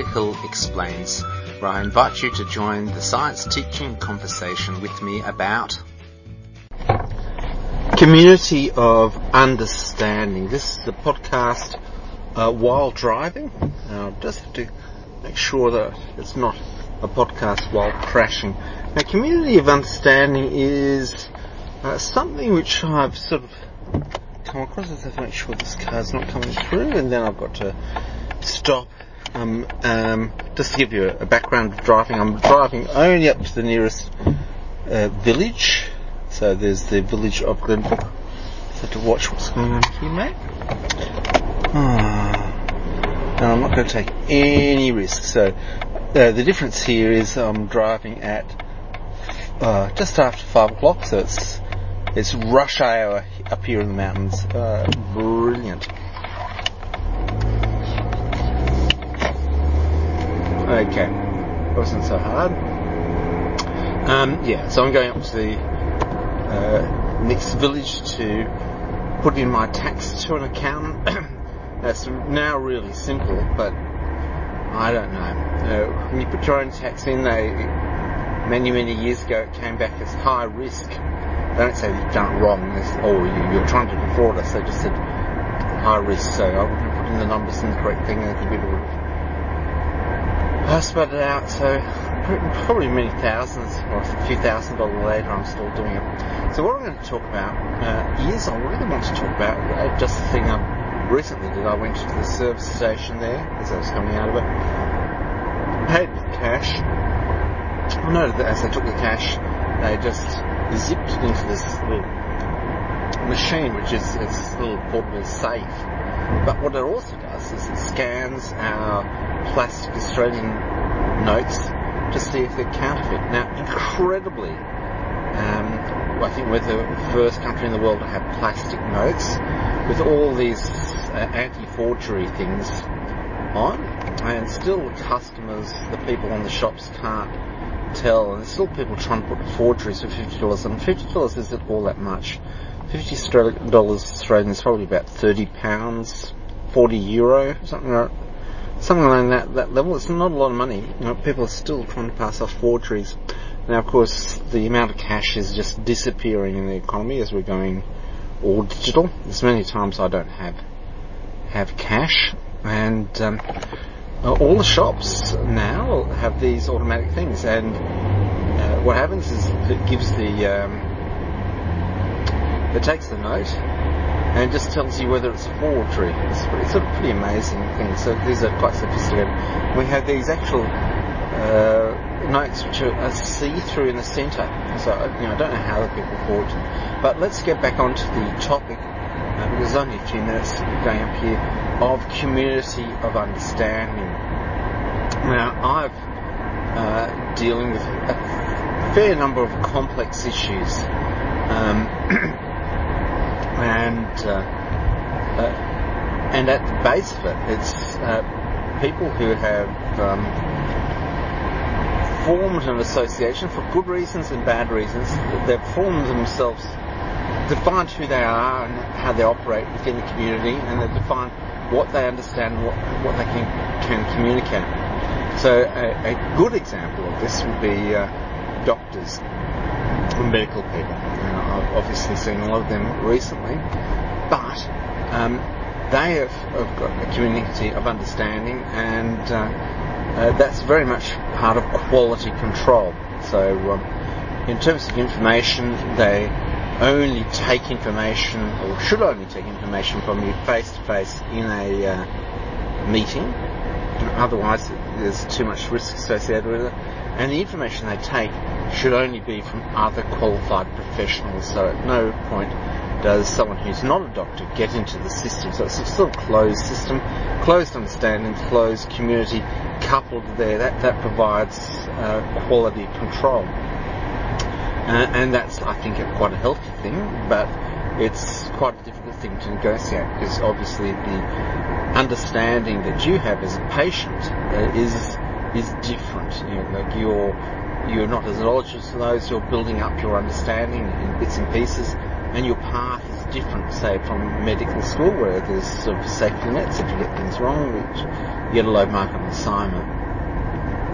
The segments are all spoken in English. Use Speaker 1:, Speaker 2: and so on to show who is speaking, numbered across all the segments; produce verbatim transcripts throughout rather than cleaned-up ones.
Speaker 1: Medical Explains, where I invite you to join the science teaching conversation with me about community of understanding. This is a podcast uh, while driving. Uh, just have to make sure that it's not a podcast while crashing. Now, community of understanding is uh, something which I've sort of come across. I have to make sure this car's not coming through, and then I've got to stop. Um, um, just to give you a, a background of driving, I'm driving only up to the nearest uh, village. So there's the village of Glenbrook. So to watch what's going on here, mate. Ah. Now I'm not going to take any risks. So uh, the difference here is I'm driving at uh, just after five o'clock. So it's it's rush hour up here in the mountains. Uh, brilliant. Okay, wasn't so hard. Um, yeah, so I'm going up to the uh, next village to put in my tax to an accountant. That's now really simple, but I don't know. Uh, when you put your own tax in, they many many years ago it came back as high risk. They don't say you've done it wrong, or you, you're trying to defraud us. They just said high risk. So I wouldn't put in the numbers in the correct thing, and the computer would. I spread it out, so probably many thousands, or a few thousand dollars later, I'm still doing it. So what I'm going to talk about uh, is, I really want to talk about uh, just the thing I recently did. I went to the service station there, as I was coming out of it, paid with cash. I noted that as I took the cash, they just zipped it into this little machine, which is it's a little portable safe. But what it also does is it scans our plastic Australian notes to see if they're counterfeit. Now, incredibly, um, I think we're the first country in the world to have plastic notes with all these uh, anti-forgery things on, and still the customers, the people on the shops can't tell, and there's still people trying to put forgeries for fifty dollars, and fifty dollars isn't all that much. fifty dollars Australian is probably about thirty pounds, forty euro, something like something like that, that level. It's not a lot of money. You know, people are still trying to pass off forgeries. Now, of course, the amount of cash is just disappearing in the economy as we're going all digital. There's many times I don't have have cash, and um, all the shops now have these automatic things. And uh, what happens is it gives the um, it takes the note and just tells you whether it's a forgery. It's, it's a pretty amazing thing. So these are quite sophisticated. We have these actual uh, notes which are, are see-through in the centre. So you know, I don't know how the people forge them. But let's get back onto the topic, uh, because there's only a few minutes going up here, of community of understanding. Now, I've uh, dealing with a fair number of complex issues. Um, and uh, uh, and at the base of it, it's uh, people who have um, formed an association for good reasons and bad reasons. They've formed themselves, defined who they are and how they operate within the community, and they've defined what they understand and what, what they can, can communicate. So a, a good example of this would be uh, doctors, medical people. Now, I've obviously seen a lot of them recently, but um, they have, have got a community of understanding, and uh, uh, that's very much part of quality control. So um, in terms of information, they only take information, or should only take information from you face to face in a uh, meeting. Otherwise, there's too much risk associated with it. And the information they take should only be from other qualified professionals. So at no point does someone who's not a doctor get into the system. So it's still a closed system, closed understanding, closed community coupled there. That, that provides uh, quality control. Uh, and that's, I think, a, quite a healthy thing, but it's quite a difficult thing to negotiate, because obviously the understanding that you have as a patient uh, is is different. You know, like you're you're not as knowledgeable as those. You're building up your understanding in bits and pieces, and your path is different, say, from medical school, where there's sort of safety nets if you get things wrong, which you get a low mark on assignment.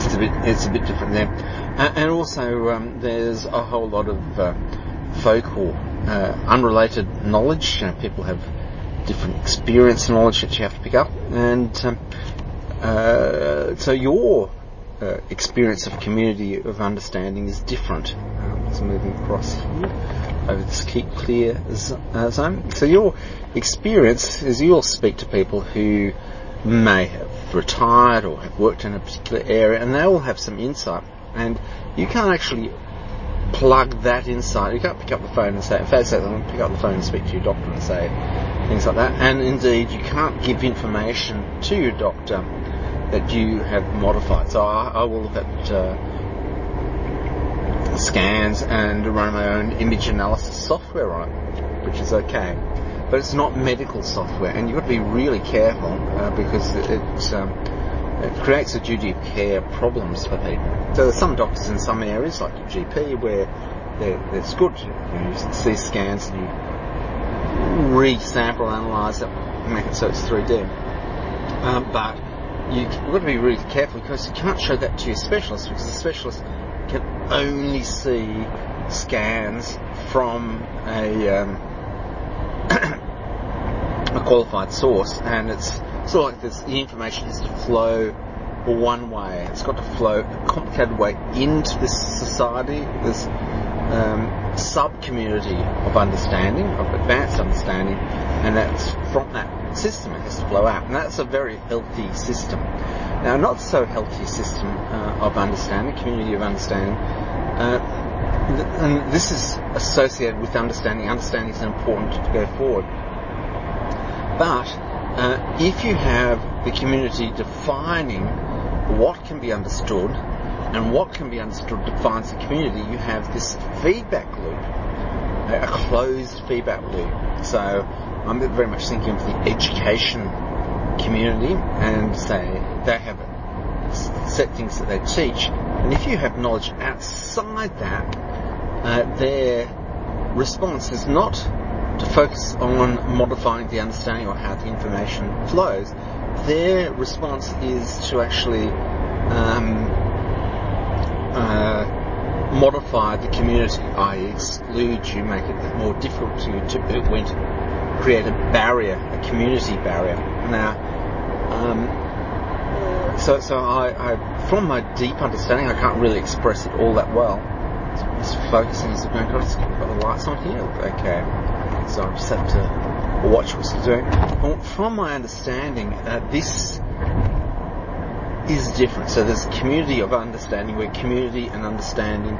Speaker 1: it's a bit it's a bit different there. Uh, and also um, there's a whole lot of uh, focal, uh, unrelated knowledge. You know, people have different experience knowledge that you have to pick up, and um, uh, so your uh, experience of community of understanding is different. Um, so moving across here over this keep clear z- uh, zone. So your experience is you'll speak to people who may have retired or have worked in a particular area, and they all have some insight, and you can't actually plug that insight. You can't pick up the phone and say, in fact, say, I'm going to pick up the phone and speak to your doctor and say things like that. And indeed, you can't give information to your doctor that you have modified. So I, I will look at uh, scans and run my own image analysis software on it, which is okay. But it's not medical software, and you've got to be really careful uh, because it, it, um, it creates a duty of care problems for people. So there's some doctors in some areas, like your G P, where it's good. You, know, you see scans and you re-sample, analyse it, make it so it's three D. Um, but you, you've got to be really careful because you can't show that to your specialist, because the specialist can only see scans from a um, a qualified source, and it's sort of like this, the information has to flow one way. It's got to flow a complicated way into this society, this um, sub-community of understanding, of advanced understanding, and that's from that system it has to flow out, and that's a very healthy system. Now, not so healthy system uh, of understanding, community of understanding, uh, and this is associated with understanding. Understanding is important to go forward. But uh, if you have the community defining what can be understood and what can be understood defines the community, you have this feedback loop, a closed feedback loop. So I'm very much thinking of the education community, and say they have set things that they teach, and if you have knowledge outside that, uh, their response is not to focus on modifying the understanding or how the information flows. Their response is to actually um, uh, modify the community, that is exclude you, make it more difficult to, to it went, create a barrier, a community barrier. Now, um, so so I, I, from my deep understanding, I can't really express it all that well. So I'm just focusing as I'm going, got the lights on here? Okay. So I just have to watch what's doing. Well, from my understanding, uh, this is different. So there's a community of understanding where community and understanding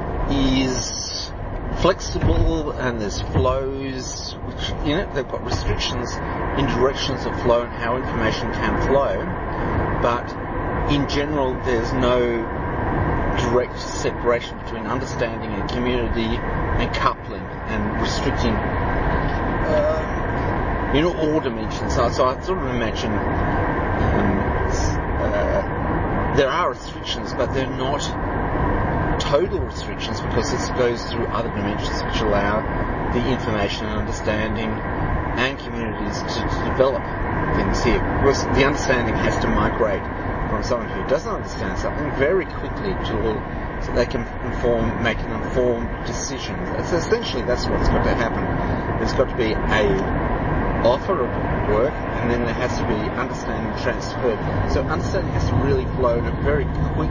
Speaker 1: is flexible, and there's flows which, you know, they've got restrictions in directions of flow and how information can flow, but in general there's no direct separation between understanding and community and coupling and restricting uh, in all dimensions. So, so I sort of imagine um, uh, there are restrictions, but they're not total restrictions, because this goes through other dimensions which allow the information and understanding and communities to, to develop things here. Because the understanding has to migrate from someone who doesn't understand something very quickly to so they can inform, make an informed decision. It's essentially that's what's got to happen. There's got to be a offer of work, and then there has to be understanding transferred. So understanding has to really flow in a very quick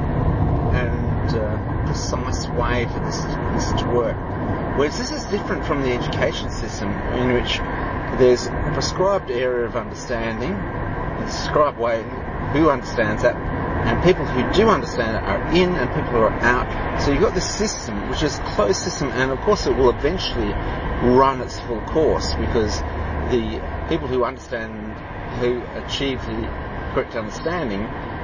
Speaker 1: and uh, precise way for this, this to work. Whereas this is different from the education system, in which there's a prescribed area of understanding, a prescribed way, who understands that, and people who do understand it are in, and people who are out. So you've got this system, which is a closed system, and of course it will eventually run its full course, because the people who understand, who achieve the correct understanding,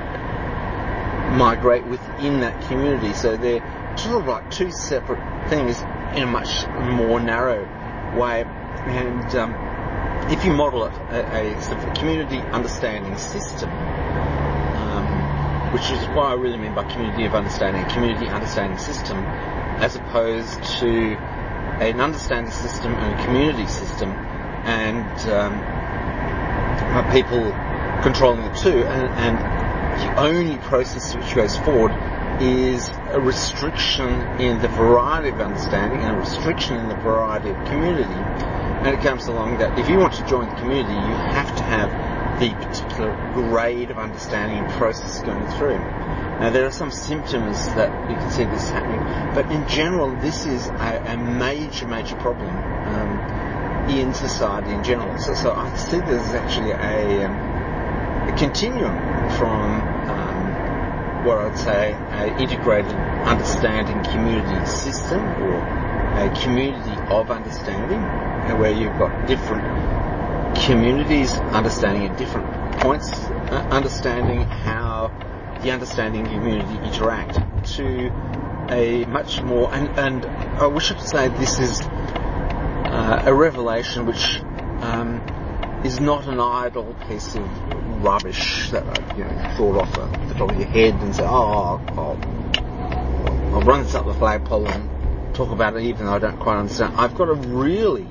Speaker 1: migrate within that community. So they're sort of like two separate things in a much more narrow way. And um, if you model it, a, a sort of community understanding system, um, which is what I really mean by community of understanding, a community understanding system, as opposed to an understanding system and a community system, and um, people controlling the two, and, and the only process which goes forward is a restriction in the variety of understanding and a restriction in the variety of community. And it comes along that if you want to join the community, you have to have the particular grade of understanding and process going through. Now, there are some symptoms that you can see this happening, but in general, this is a, a major, major problem um, in society in general. So, so I see there's actually a, um, a continuum from um, what I'd say an integrated understanding community system, or a community of understanding, where you've got different communities understanding at different points, uh, understanding how the understanding community interact, to a much more, and, and I wish I could say this is uh, a revelation which um, is not an idle piece of rubbish that I you know, thought off the top of your head and say, oh, I'll, I'll run this up the flagpole and talk about it even though I don't quite understand. I've got a really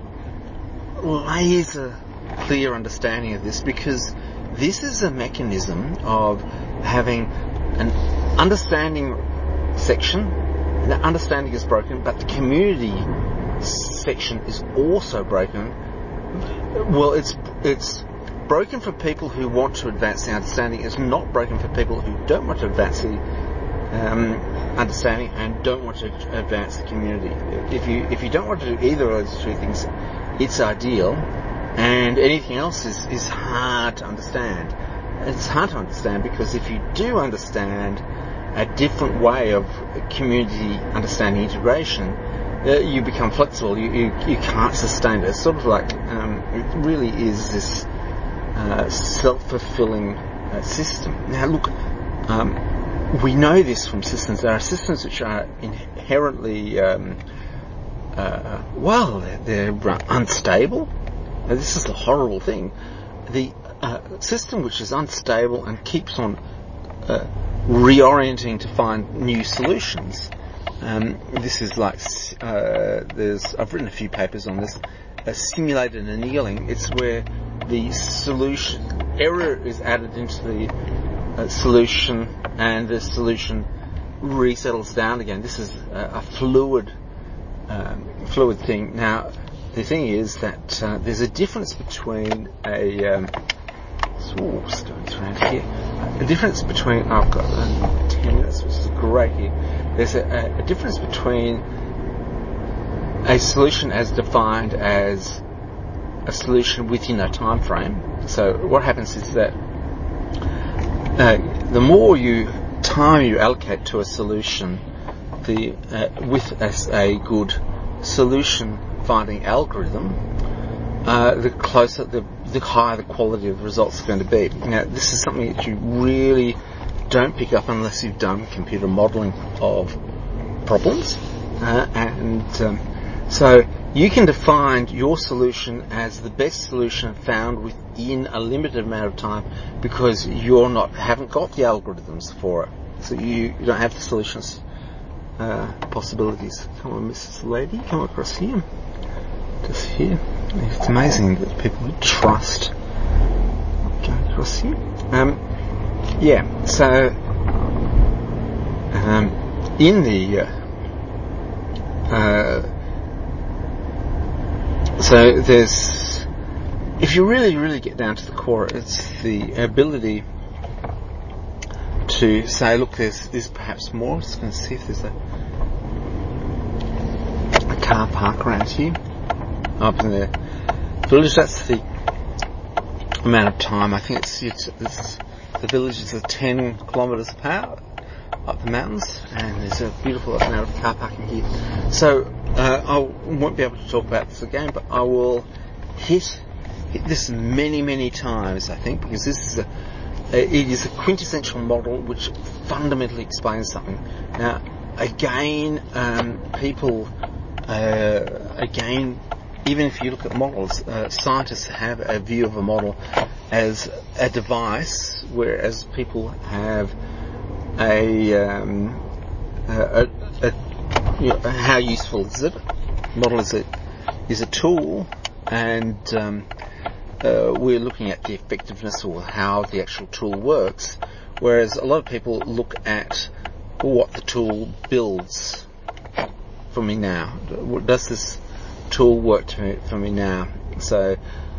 Speaker 1: laser clear understanding of this, because this is a mechanism of having an understanding section. The understanding is broken, but the community section is also broken. Well, it's it's broken for people who want to advance the understanding. It's not broken for people who don't want to advance the um, understanding and don't want to advance the community. If you if you don't want to do either of those two things, it's ideal, and anything else is, is hard to understand. It's hard to understand because if you do understand a different way of community understanding integration, uh, you become flexible. You, you you can't sustain it. It's sort of like um, it really is this uh, self-fulfilling uh, system. Now, look, um, we know this from systems. There are systems which are inherently um, uh, well, they're, they're unstable. Now, this is the horrible thing. The uh, system which is unstable and keeps on uh, reorienting to find new solutions. Um, this is like uh, there's. I've written a few papers on this. A simulated annealing. It's where the solution error is added into the uh, solution, and the solution resettles down again. This is a, a fluid, um, fluid thing. Now, the thing is that uh, there's a difference between a um, ooh, stones around here. A difference between oh, I've got um, ten minutes, which is great here. There's a, a difference between a solution as defined as a solution within a time frame. So what happens is that uh, the more you time you allocate to a solution, the uh, with a, a good solution finding algorithm, uh, the closer, the, the higher the quality of the results are going to be. Now, this is something that you really don't pick up unless you've done computer modelling of problems, uh, and um, so you can define your solution as the best solution found within a limited amount of time because you're not haven't got the algorithms for it, so you, you don't have the solutions uh, possibilities. Come on, Missus Lady, come across here. Just here. It's amazing that people trust going across here. Um, yeah, so um, in the uh, uh, so there's, if you really, really get down to the core, it's the ability to say, look, there's, there's perhaps more. Just going to see if there's a, a car park around here. Up in the village, that's the amount of time. I think it's, it's, it's the village is at ten kilometres per hour up the mountains, and there's a beautiful amount of car parking here. So uh, I won't be able to talk about this again, but I will hit hit this many, many times. I think because this is a it is a quintessential model which fundamentally explains something. Now, again, um, people uh, again. Even if you look at models, uh, scientists have a view of a model as a device, whereas people have a, um, a, a, a you know, how useful is it? Model is a is a tool, and um, uh, we're looking at the effectiveness or how the actual tool works. Whereas a lot of people look at what the tool builds for me now. Does this tool work to me, for me now? So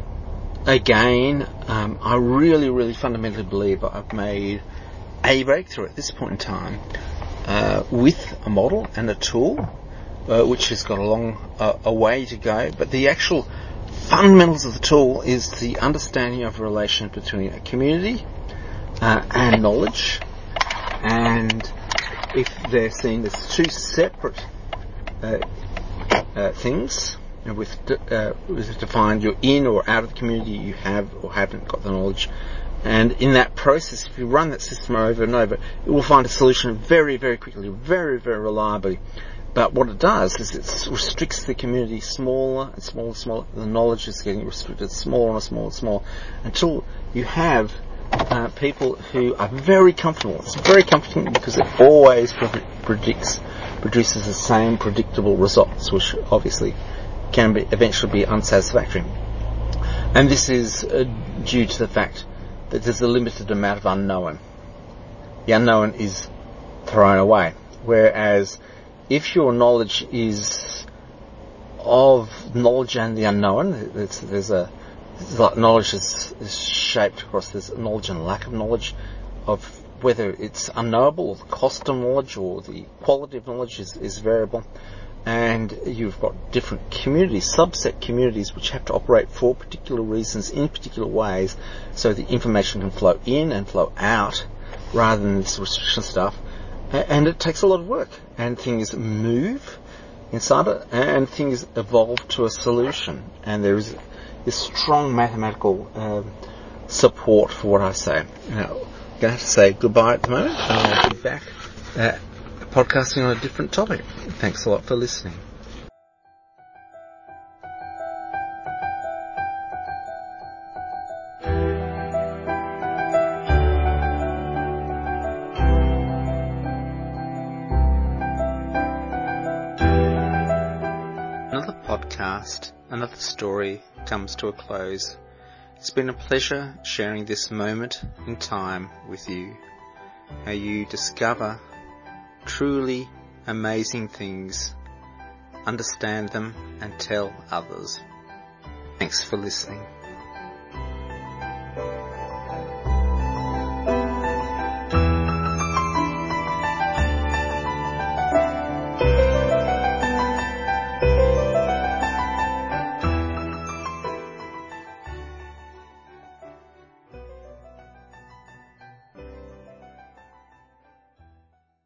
Speaker 1: again, um, I really, really fundamentally believe I've made a breakthrough at this point in time uh, with a model and a tool, uh, which has got a long uh, a way to go. But the actual fundamentals of the tool is the understanding of a relation between a community uh, and knowledge. And if they're seen as two separate uh, uh, things, and with uh, with defined you're in or out of the community, you have or haven't got the knowledge. And in that process, if you run that system over and over, it will find a solution very, very quickly, very, very reliably. But what it does is it restricts the community smaller and smaller and smaller. The knowledge is getting restricted smaller and smaller and smaller until you have uh, people who are very comfortable. It's very comfortable because it always pre- predicts, produces the same predictable results, which obviously can be eventually be unsatisfactory. And this is uh, due to the fact that there's a limited amount of unknown. The unknown is thrown away. Whereas if your knowledge is of knowledge and the unknown, there's, there's a there's like knowledge is, is shaped across this knowledge and lack of knowledge, of whether it's unknowable or the cost of knowledge or the quality of knowledge is, is variable. And you've got different communities, subset communities, which have to operate for particular reasons in particular ways, so the information can flow in and flow out rather than this restriction stuff. And it takes a lot of work, and things move inside it, and things evolve to a solution. And there is this strong mathematical um, support for what I say. Now, I'm going to have to say goodbye at the moment, and I'll be back uh, podcasting on a different topic. Thanks a lot for listening. Another podcast, another story comes to a close. It's been a pleasure sharing this moment in time with you. How you discover truly amazing things, understand them, and tell others. Thanks for listening.